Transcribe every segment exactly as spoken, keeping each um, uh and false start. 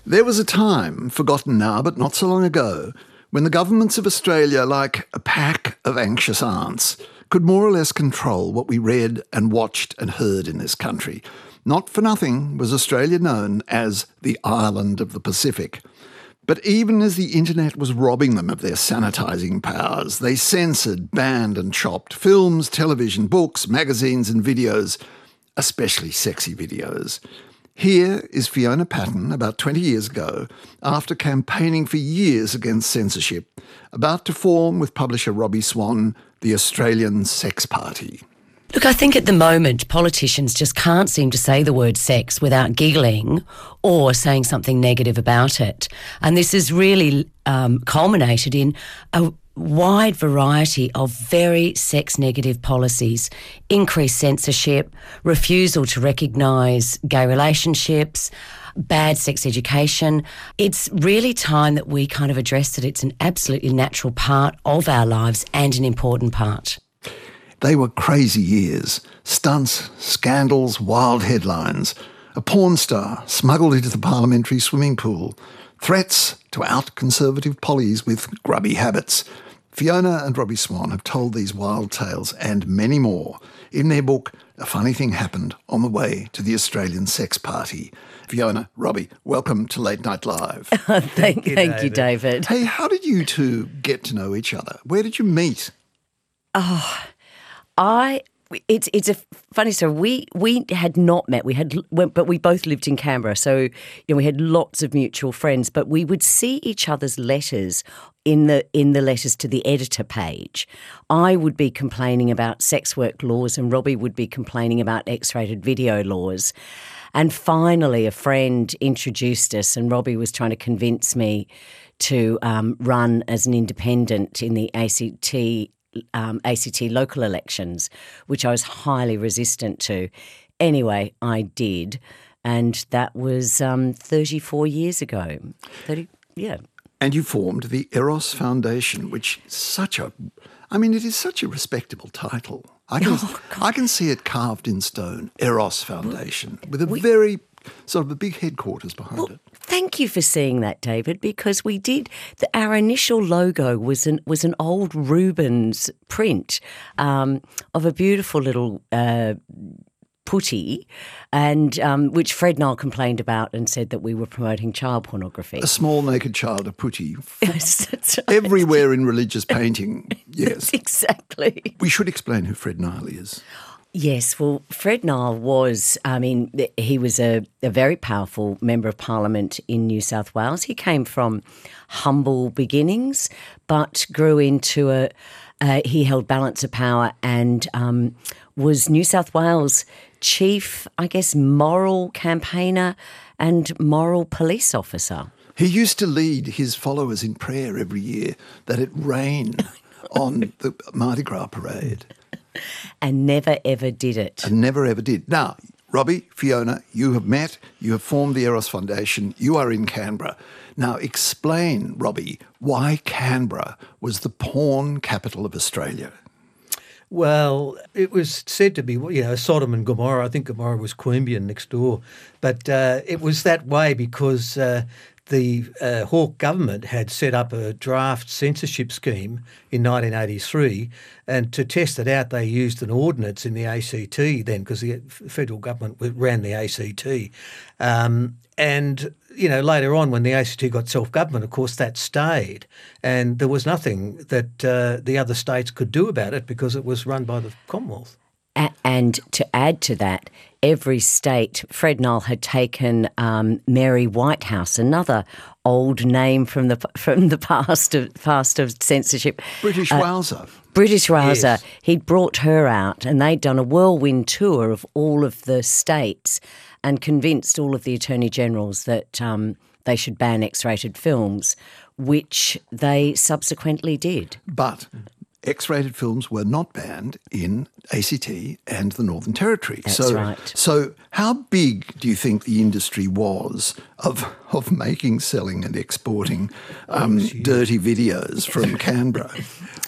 There was a time, forgotten now but not so long ago, when the governments of Australia, like a pack of anxious aunts, could more or less control what we read and watched and heard in this country. Not for nothing was Australia known as the island of the Pacific. But even as the internet was robbing them of their sanitising powers, they censored, banned and chopped films, television, books, magazines and videos, especially sexy videos. Here is Fiona Patten, about twenty years ago, after campaigning for years against censorship, about to form with publisher Robbie Swan the Australian Sex Party. Look, I think at the moment politicians just can't seem to say the word sex without giggling or saying something negative about it. And this has really um, culminated in a wide variety of very sex-negative policies, increased censorship, refusal to recognise gay relationships, bad sex education. It's really time that we kind of address that it's an absolutely natural part of our lives and an important part. They were crazy years. Stunts, scandals, wild headlines. A porn star smuggled into the parliamentary swimming pool. Threats to out conservative pollies with grubby habits. Fiona and Robbie Swan have told these wild tales and many more in their book, A Funny Thing Happened on the Way to the Australian Sex Party. Fiona, Robbie, welcome to Late Night Live. thank, thank you, thank you, David. Hey, how did you two get to know each other? Where did you meet? Oh, I... It's it's a funny story. We we had not met. We had, but we both lived in Canberra, so you know we had lots of mutual friends. But we would see each other's letters in the in the letters to the editor page. I would be complaining about sex work laws, and Robbie would be complaining about X-rated video laws. And finally, a friend introduced us, and Robbie was trying to convince me to um, run as an independent in the A C T. Um, A C T local elections, which I was highly resistant to. Anyway, I did, and that was um, thirty-four years ago. thirty, yeah. And you formed the Eros Foundation, which is such a, I mean, it is such a respectable title. I can, oh, I can see it carved in stone, Eros Foundation, with a we, very sort of a big headquarters behind well, it. Thank you for seeing that, David, because we did. The, our initial logo was an was an old Rubens print um, of a beautiful little uh, putty, and um, which Fred Nile complained about and said that we were promoting child pornography. A small naked child, a putty. Yes, that's right. Everywhere in religious painting. Yes, exactly. We should explain who Fred Nile is. Yes, well, Fred Nile was, I mean, he was a, a very powerful Member of Parliament in New South Wales. He came from humble beginnings, but grew into a, uh, he held balance of power and um, was New South Wales chief, I guess, moral campaigner and moral police officer. He used to lead his followers in prayer every year that it rain on the Mardi Gras parade. And never, ever did it. And never, ever did. Now, Robbie, Fiona, you have met, you have formed the Eros Foundation, you are in Canberra. Now, explain, Robbie, why Canberra was the porn capital of Australia. Well, it was said to be, you know, Sodom and Gomorrah. I think Gomorrah was Queanbeyan next door. But uh, it was that way because uh, the uh, Hawke government had set up a draft censorship scheme in nineteen eighty-three, and to test it out they used an ordinance in the A C T then, because the federal government ran the A C T. Um, and, you know, later on when the A C T got self-government, of course, that stayed, and there was nothing that uh, the other states could do about it because it was run by the Commonwealth. And to add to that, every state, Fred Nile had taken um, Mary Whitehouse, another old name from the from the past of past of censorship. British uh, Wowser. British Wowser. Yes. He'd brought her out, and they'd done a whirlwind tour of all of the states and convinced all of the attorney generals that um, they should ban X-rated films, which they subsequently did. But X-rated films were not banned in A C T and the Northern Territory. That's so, right. So how big do you think the industry was of of making, selling and exporting um, dirty videos from Canberra? Well,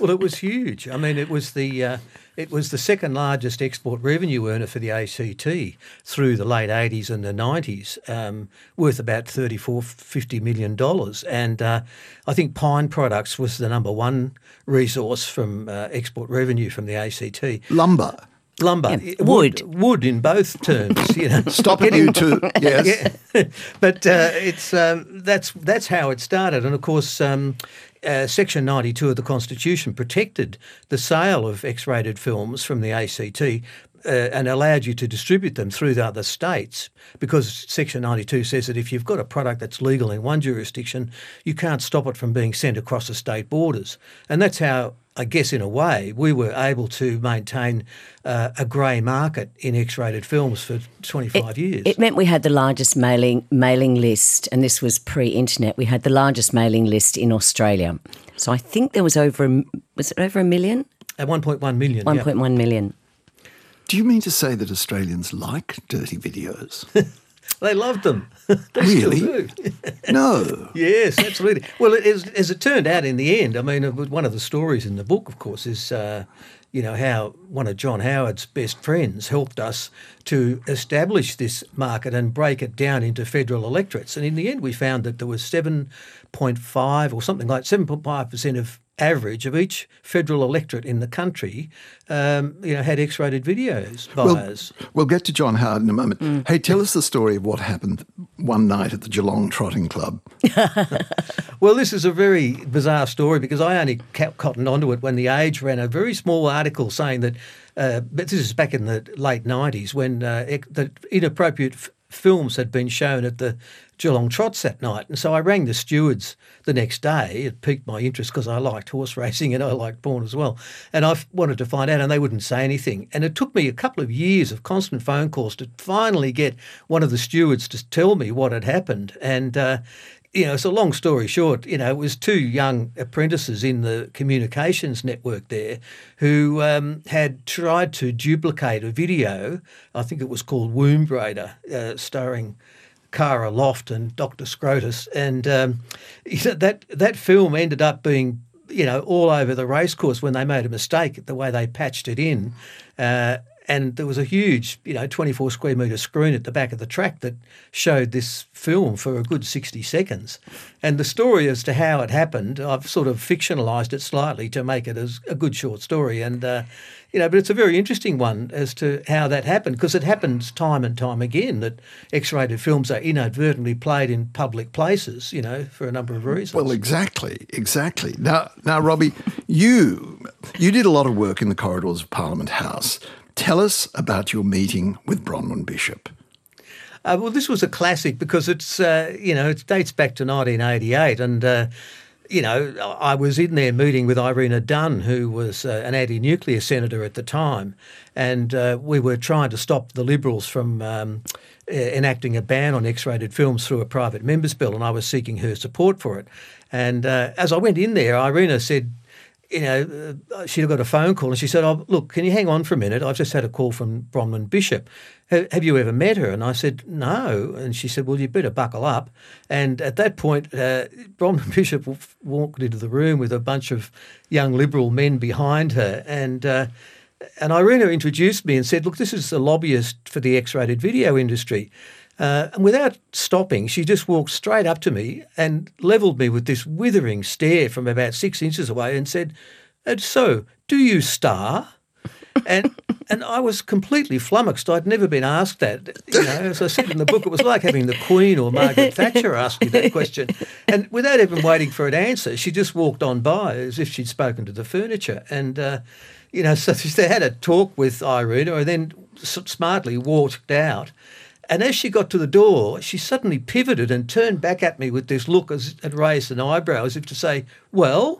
Well, it was huge. I mean, it was the uh, it was the second largest export revenue earner for the A C T through the late eighties and the nineties, um, worth about thirty-four, fifty million dollars. And uh, I think pine products was the number one resource from uh, export revenue from the A C T. Lumber. Lumber, Yeah, wood, wood. wood in both terms. You know, Stop it, you two. Yes. yeah. But uh, it's um, that's that's how it started, and of course, um, uh, Section ninety-two of the Constitution protected the sale of X-rated films from the A C T. Uh, and allowed you to distribute them through the other states, because Section ninety-two says that if you've got a product that's legal in one jurisdiction, you can't stop it from being sent across the state borders. And that's how, I guess, in a way, we were able to maintain uh, a grey market in X-rated films for twenty-five it, years. It meant we had the largest mailing mailing list, and this was pre-internet. We had the largest mailing list in Australia. So I think there was over a, was it over a million? At one point one million. one yeah. point one million. Do you mean to say that Australians like dirty videos? They loved them. They Really? still do. No. Yes, absolutely. Well, it, as, as it turned out in the end, I mean, it was one of the stories in the book, of course, is, uh, you know, how one of John Howard's best friends helped us to establish this market and break it down into federal electorates. And in the end, we found that there was seven point five or something like seven point five percent of average of each federal electorate in the country, um, you know, had X-rated videos buyers. We'll, we'll get to John Howard in a moment. Mm. Hey, tell us the story of what happened one night at the Geelong Trotting Club. Well, this is a very bizarre story because I only cottoned onto it when The Age ran a very small article saying that, uh, but this is back in the late nineties when uh, the inappropriate f- films had been shown at the Geelong Trots that night. And so I rang the stewards the next day. It piqued my interest because I liked horse racing and I liked porn as well. And I f- wanted to find out, and they wouldn't say anything. And it took me a couple of years of constant phone calls to finally get one of the stewards to tell me what had happened. And, uh, you know, it's a long story short, you know, it was two young apprentices in the communications network there who um, had tried to duplicate a video. I think it was called Womb Raider, uh, starring Cara Loft and Doctor Scrotus, and um, that that film ended up being, you know, all over the racecourse when they made a mistake at the way they patched it in, uh, and there was a huge, you know, twenty-four square metre screen at the back of the track that showed this film for a good sixty seconds. And the story as to how it happened, I've sort of fictionalised it slightly to make it as a good short story, and. Uh, You know, but it's a very interesting one as to how that happened, because it happens time and time again that X-rated films are inadvertently played in public places, you know, for a number of reasons. Well, exactly, exactly. Now, now, Robbie, you you did a lot of work in the corridors of Parliament House. Tell us about your meeting with Bronwyn Bishop. Uh, well, this was a classic because it's, uh, you know, it dates back to nineteen eighty-eight, and uh, you know, I was in there meeting with Irina Dunn, who was uh, an anti-nuclear senator at the time, and uh, we were trying to stop the Liberals from um, enacting a ban on X-rated films through a private members bill, and I was seeking her support for it. And uh, as I went in there, Irina said, you know, uh, she'd got a phone call and she said, oh, look, can you hang on for a minute? I've just had a call from Bronwyn Bishop. Have, have you ever met her? And I said, no. And she said, well, you better buckle up. And at that point, uh, Bronwyn Bishop w- walked into the room with a bunch of young Liberal men behind her. And uh, and Irina introduced me and said, look, this is a lobbyist for the X-rated video industry. Uh, and without stopping, she just walked straight up to me and levelled me with this withering stare from about six inches away and said, and so, do you star? And and I was completely flummoxed. I'd never been asked that. You know, as I said in the book, it was like having the Queen or Margaret Thatcher ask you that question. And without even waiting for an answer, she just walked on by as if she'd spoken to the furniture. And, uh, you know, so they had a talk with Irina and then smartly walked out. And as she got to the door, she suddenly pivoted and turned back at me with this look as had raised an eyebrow as if to say, well,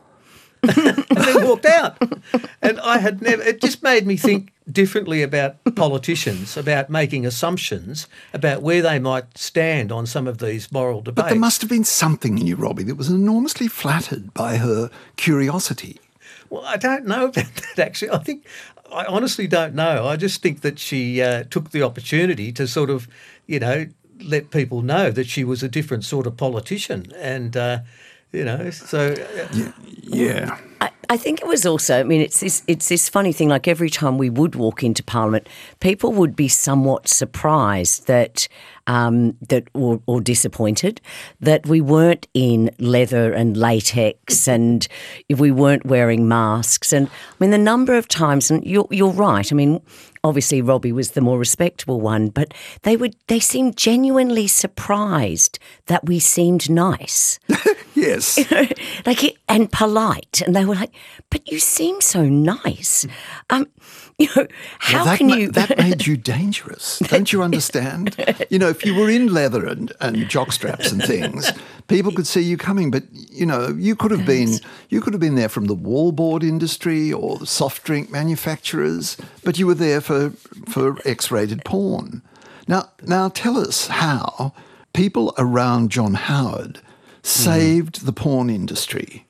and then walked out. And I had never, it just made me think differently about politicians, about making assumptions about where they might stand on some of these moral debates. But there must have been something in you, Robbie, that was enormously flattered by her curiosity. Well, I don't know about that, actually. I think, I honestly don't know. I just think that she uh, took the opportunity to sort of, you know, let people know that she was a different sort of politician. And, uh, you know, so... Uh, yeah. yeah. I, I think it was also, I mean, it's this, it's this funny thing, like every time we would walk into Parliament, people would be somewhat surprised that, um, that or, or disappointed that we weren't in leather and latex and we weren't wearing masks. And I mean, the number of times, and you're, you're right, I mean, obviously Robbie was the more respectable one, but they would they seemed genuinely surprised that we seemed nice. Yes. You know, like it, and polite. And they were like, but you seem so nice. Um, you know, how well, that can ma- you... that made you dangerous. Don't you understand? You know, if you were in leather and, and jockstraps and things, people could see you coming. But, you know, you could have been you could have been there from the wallboard industry or the soft drink manufacturers, but you were there for, for X-rated porn. Now, now tell us how people around John Howard saved mm. the porn industry.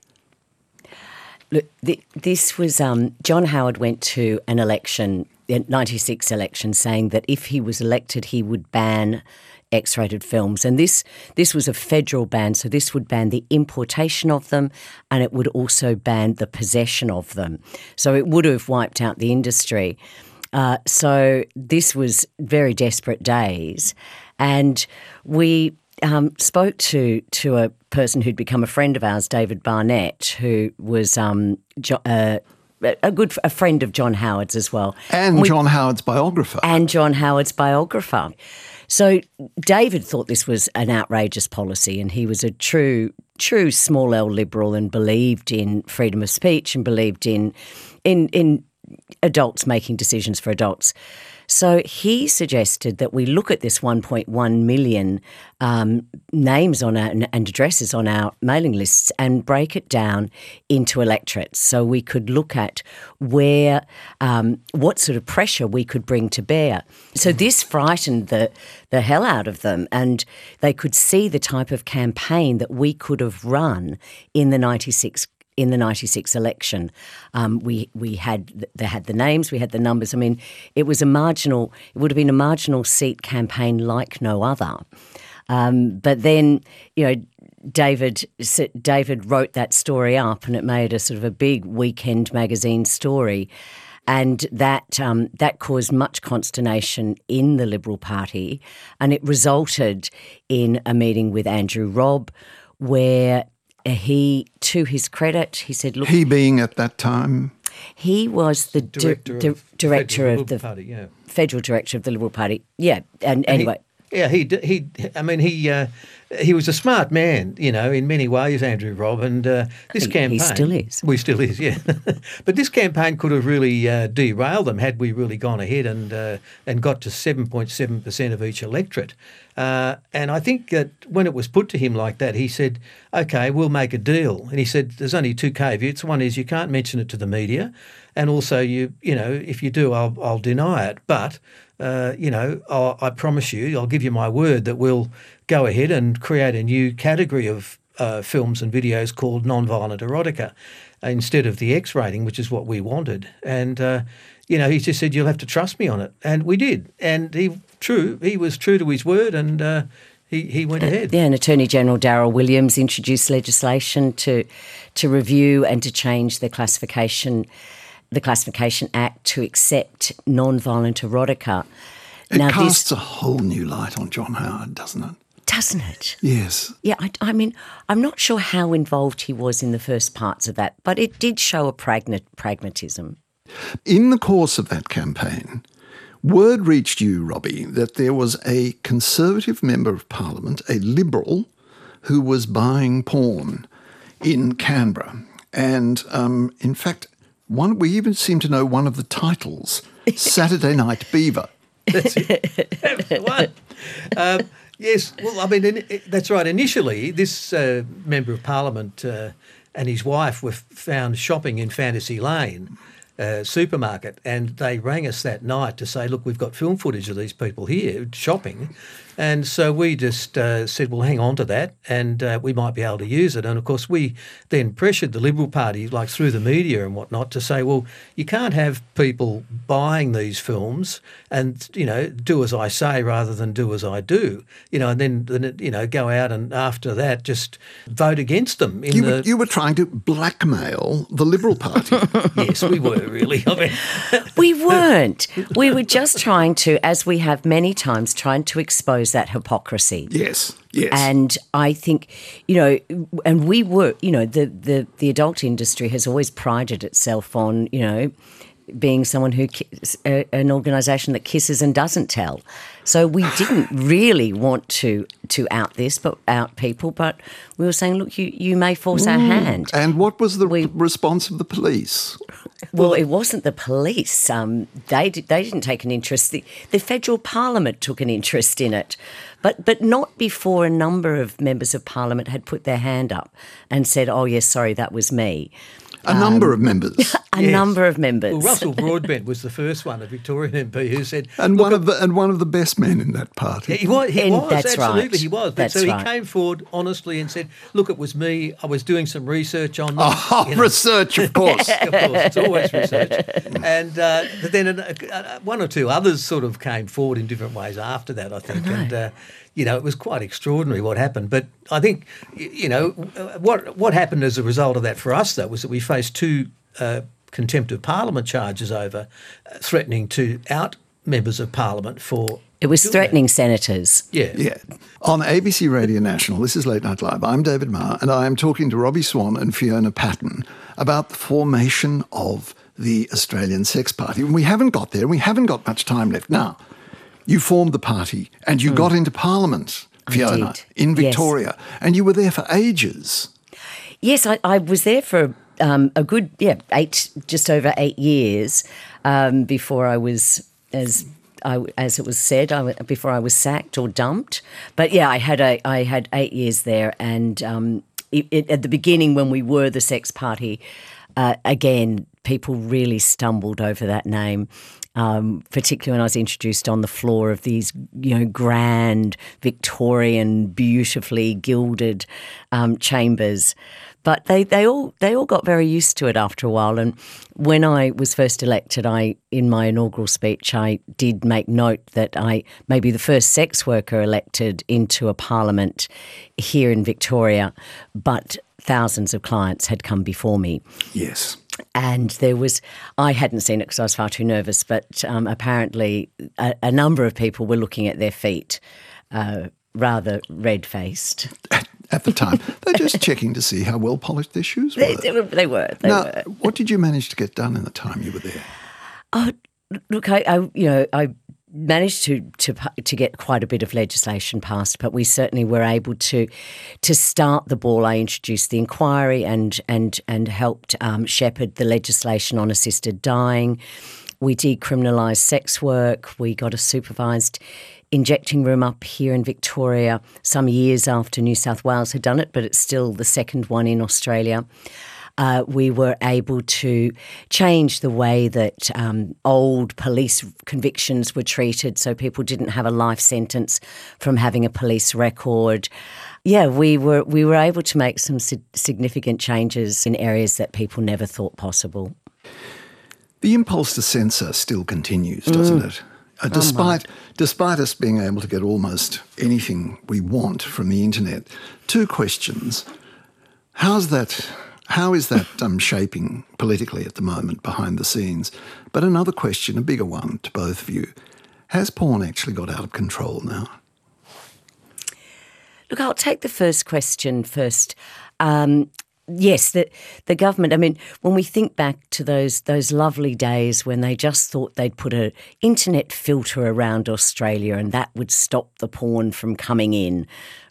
Look, the, this was um, John Howard went to an election, the ninety-six election, saying that if he was elected, he would ban X-rated films, and this this was a federal ban. So this would ban the importation of them, and it would also ban the possession of them. So it would have wiped out the industry. Uh, so this was very desperate days, and we. Um, spoke to to a person who'd become a friend of ours, David Barnett, who was um, jo- uh, a good a friend of John Howard's as well, and we, John Howard's biographer, and John Howard's biographer. So David thought this was an outrageous policy, and he was a true true small L liberal and believed in freedom of speech and believed in in in adults making decisions for adults. So he suggested that we look at this one point one million um, names on our, and addresses on our mailing lists and break it down into electorates, so we could look at where, um, what sort of pressure we could bring to bear. So this frightened the the hell out of them, and they could see the type of campaign that we could have run in the ninety-six in the ninety-six election. Um, we we had they had the names, we had the numbers. I mean, it was a marginal, it would have been a marginal seat campaign like no other. Um, but then, you know, David David wrote that story up, and it made a sort of a big weekend magazine story. And that um, that caused much consternation in the Liberal Party, and it resulted in a meeting with Andrew Robb where he, to his credit, he said, look... He being at that time? He was the director, di- of, director of the Party, yeah. federal director of the Liberal Party. Yeah, and, and anyway... He, yeah, he, he, I mean, he uh, he was a smart man, you know, in many ways, Andrew Robb, and uh, this he, campaign... He still is. We still is, yeah. But this campaign could have really uh, derailed them had we really gone ahead and uh, and got to seven point seven percent of each electorate. Uh, and I think that when it was put to him like that, he said, OK, we'll make a deal. And he said, there's only two caveats. One is you can't mention it to the media, and also, you you know, if you do, I'll, I'll deny it. But... Uh, you know, I'll, I promise you, I'll give you my word that we'll go ahead and create a new category of uh, films and videos called non-violent erotica instead of the X rating, which is what we wanted. And, uh, you know, he just said, you'll have to trust me on it. And we did. And he true, he was true to his word, and uh, he, he went ahead. Yeah, and Attorney General Darryl Williams introduced legislation to to review and to change the classification the Classification Act to accept non-violent erotica. It now, casts this, a whole new light on John Howard, doesn't it? Doesn't it? Yes. Yeah, I, I mean, I'm not sure how involved he was in the first parts of that, but it did show a pragma- pragmatism. In the course of that campaign, word reached you, Robbie, that there was a Conservative Member of Parliament, a Liberal, who was buying porn in Canberra. And, um, in fact... One, we even seem to know one of the titles, Saturday Night Beaver. That's it. That's the one. Um, yes, well, I mean, that's right. Initially, this uh, Member of Parliament uh, and his wife were found shopping in Fantasy Lane, uh, supermarket, and they rang us that night to say, look, we've got film footage of these people here shopping. And so we just uh, said, well, hang on to that, and uh, we might be able to use it. And, of course, we then pressured the Liberal Party, like through the media and whatnot, to say, well, you can't have people buying these films and, you know, do as I say rather than do as I do, you know, and then, then you know, go out and after that just vote against them. In you, the... were, you were trying to blackmail the Liberal Party. Yes, we were, really. I mean... We weren't. We were just trying to, as we have many times, trying to expose that hypocrisy. Yes, yes. And I think, you know, and we were, you know, the, the, the adult industry has always prided itself on, you know, being someone who, uh, an organisation that kisses and doesn't tell. So we didn't really want to to out this, but out people. But we were saying, look, you, you may force our hand. And what was the We- response of the police? Well, it wasn't the police. Um, they did, they didn't take an interest. The, the federal parliament took an interest in it, but but not before a number of members of parliament had put their hand up and said, "Oh yes, sorry, that was me." A number of members. A Yes. number of members. Well, Russell Broadbent was the first one, a Victorian M P, who said... And "Look, one of the and one of the best men in that party. Yeah, he was. He And was that's absolutely. right. He was. But That's so he right. came forward honestly and said, "Look, it was me. I was doing some research on them." Oh, you know. research, of course. Of course, it's always research. And uh, but then uh, uh, one or two others sort of came forward in different ways after that, I think. And uh, you know, it was quite extraordinary what happened. But I think, y- you know, what what happened as a result of that for us though was that we faced two uh, contempt of parliament charges over uh, threatening to out members of parliament for. It was doing threatening senators. that. Yeah. Yeah. On A B C Radio National, this is Late Night Live. I'm David Marr, and I am talking to Robbie Swan and Fiona Patton about the formation of the Australian Sex Party. And we haven't got there, and we haven't got much time left. Now, you formed the party, and you got into Parliament, Fiona, did. in Yes. Victoria, and you were there for ages. Yes, I, I was there for um, a good, yeah, eight, just over eight years um, before I was, as I, as it was said, I, before I was sacked or dumped. But yeah, I had a, I had eight years there, and um, it, it, at the beginning when we were the Sex Party, uh, again, people really stumbled over that name. Um, particularly when I was introduced on the floor of these, you know, grand Victorian, beautifully gilded um, chambers. But they, they all they all got very used to it after a while. And when I was first elected, I in my inaugural speech, I did make note that I may be the first sex worker elected into a parliament here in Victoria, but thousands of clients had come before me. Yes. And there was, I hadn't seen it because I was far too nervous, but um, apparently a, a number of people were looking at their feet, uh, rather red-faced. At the time. They're just checking to see how well polished their shoes were. They, they were. They were. They now, were. what did you manage to get done in the time you were there? Oh, look, I, I you know, I managed to to to get quite a bit of legislation passed, but we certainly were able to to start the ball. I introduced the inquiry and and and helped um, shepherd the legislation on assisted dying. We decriminalised sex work. We got a supervised injecting room up here in Victoria some years after New South Wales had done it, but it's still the second one in Australia. Uh, we were able to change the way that um, old police convictions were treated, so people didn't have a life sentence from having a police record. Yeah, we were we were able to make some si- significant changes in areas that people never thought possible. The impulse to censor still continues, doesn't Mm. it? Uh, despite despite us being able to get almost anything we want from the internet. Two questions. How's that? How is that um, shaping politically at the moment behind the scenes? But another question, a bigger one to both of you. Has porn actually got out of control now? Look, I'll take the first question first. Um, yes, the the government. I mean, when we think back to those those lovely days when they just thought they'd put an internet filter around Australia and that would stop the porn from coming in,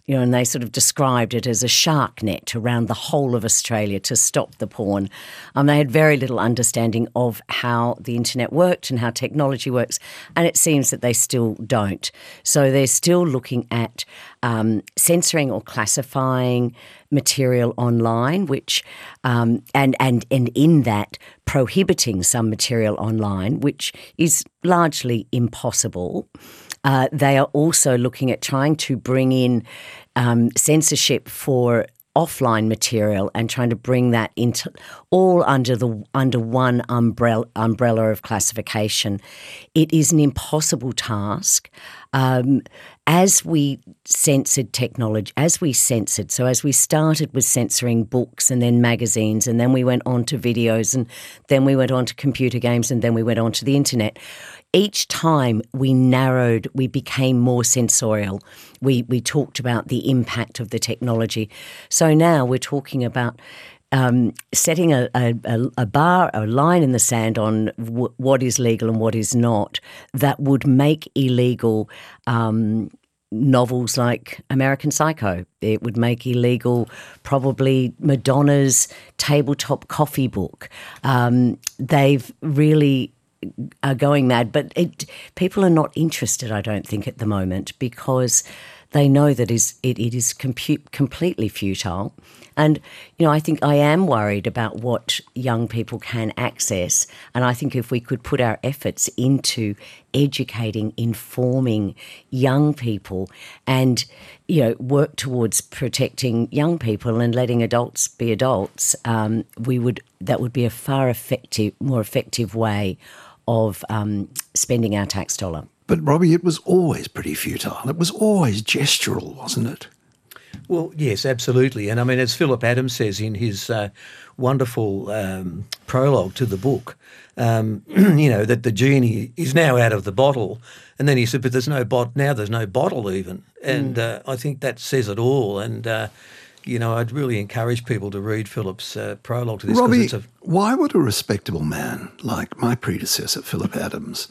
you know, and they sort of described it as a shark net around the whole of Australia to stop the porn. Um, they had very little understanding of how the internet worked and how technology works, and it seems that they still don't. So they're still looking at um, censoring or classifying material online, which um, and and and in that prohibiting some material online, which is largely impossible. Uh, they are also looking at trying to bring in um, censorship for offline material and trying to bring that into all under the under one umbrella umbrella of classification. It is an impossible task. Um, as we censored technology, as we censored, so as we started with censoring books and then magazines, and then we went on to videos, and then we went on to computer games, and then we went on to the internet. Each time we narrowed, we became more sensorial. We we talked about the impact of the technology. So now we're talking about um, setting a, a, a bar, a line in the sand on w- what is legal and what is not, that would make illegal um, novels like American Psycho. It would make illegal probably Madonna's tabletop coffee book. Um, they've really are going mad, but it, people are not interested, I don't think, at the moment, because they know that is it, it is compute, completely futile. And, you know, I think I am worried about what young people can access. And I think if we could put our efforts into educating, informing young people and, you know, work towards protecting young people and letting adults be adults, um, we would that would be a far effective, more effective way of um, spending our tax dollar. But, Robbie, it was always pretty futile. It was always gestural, wasn't it? Well, yes, absolutely. And I mean, as Philip Adams says in his uh, wonderful um, prologue to the book, um, you know, that the genie is now out of the bottle. And then he said, but there's no bot now there's no bottle even. And mm. uh, I think that says it all. And, uh, you know, I'd really encourage people to read Philip's uh, prologue to this. Robbie, it's a... why would a respectable man like my predecessor, Philip Adams,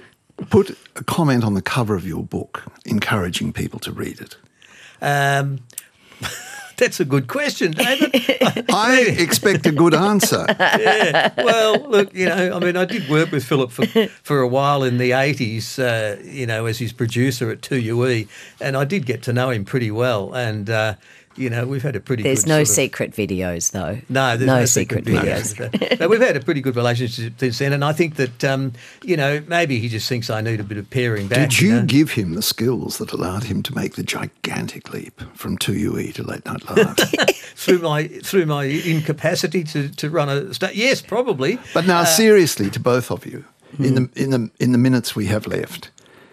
put a comment on the cover of your book encouraging people to read it? Um, that's a good question, David. I expect a good answer. Yeah. Well, look, you know, I mean, I did work with Philip for, for a while in the eighties, uh, you know, as his producer at two U E, and I did get to know him pretty well. And, uh, you know, we've had a pretty There's good no sort of, secret videos, though. No, there's no, no secret, secret videos. videos. But we've had a pretty good relationship since then, and I think that, um, you know, maybe he just thinks I need a bit of paring back. Did you, you know? give him the skills that allowed him to make the gigantic leap from two U E to Late Night Live? through my through my incapacity to, to run a sta- yes, probably. But now, Uh, seriously, to both of you, hmm. in the in the in the minutes we have left,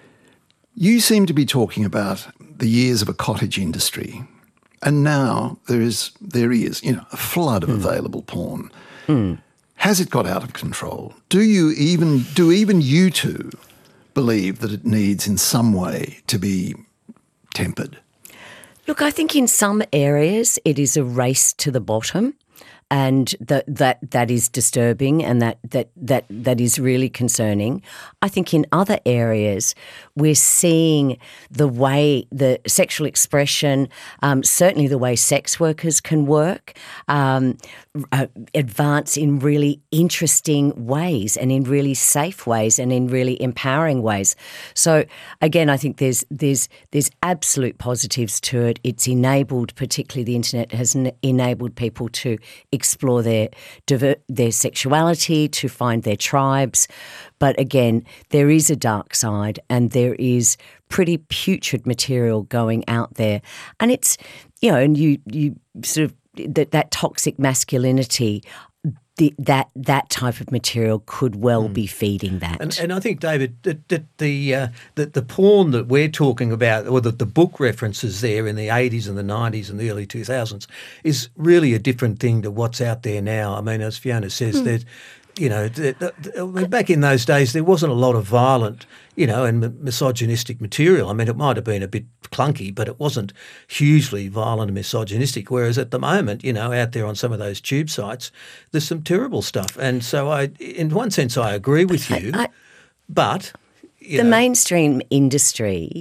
you seem to be talking about the years of a cottage industry. And now there is, there is, you know, a flood of mm. available porn. Mm. Has it got out of control? Do you even, do even you two believe that it needs in some way to be tempered? Look, I think in some areas it is a race to the bottom. And that that that is disturbing, and that that that that is really concerning. I think in other areas we're seeing the way the sexual expression, um, certainly the way sex workers can work, um, uh, advance in really interesting ways, and in really safe ways, and in really empowering ways. So again, I think there's there's there's absolute positives to it. It's enabled, particularly the internet has n- enabled people to explore their diver- their sexuality, to find their tribes. But again, there is a dark side, and there is pretty putrid material going out there. And it's, you know, and you you sort of, that, that toxic masculinity, the, that that type of material could well mm. be feeding that. And, and I think, David, that, that the uh, that the porn that we're talking about, or that the book references there in the eighties and the nineties and the early two thousands, is really a different thing to what's out there now. I mean, as Fiona says, mm. that you know, the, the, the, back in those days, there wasn't a lot of violent, you know, and misogynistic material. I mean, it might have been a bit clunky, but it wasn't hugely violent and misogynistic. Whereas at the moment, you know, out there on some of those tube sites, there's some terrible stuff. And so I, in one sense, I agree with you, I, I, but... You the know. mainstream industry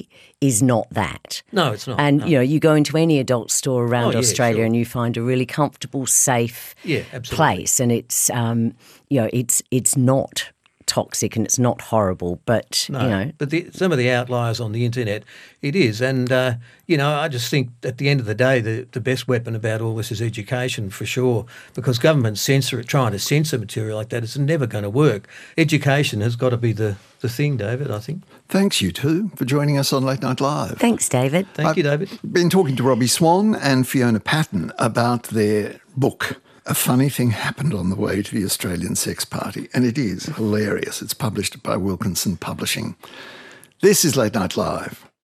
is not that. No, it's not. And, no. you know, you go into any adult store around Oh, yeah, Australia sure. and you find a really comfortable, safe Yeah, absolutely. place, and it's, um, you know, it's it's not toxic and it's not horrible, but, No, you know. but the, some of the outliers on the internet, it is. And, uh, you know, I just think at the end of the day, the, the best weapon about all this is education for sure, because government censor trying to censor material like that is never going to work. Education has got to be the, the thing, David, I think. Thanks, you two, for joining us on Late Night Live. Thanks, David. Thank I've you, David. been talking to Robbie Swan and Fiona Patton about their book, A Funny Thing Happened on the Way to the Australian Sex Party, and it is hilarious. It's published by Wilkinson Publishing. This is Late Night Live.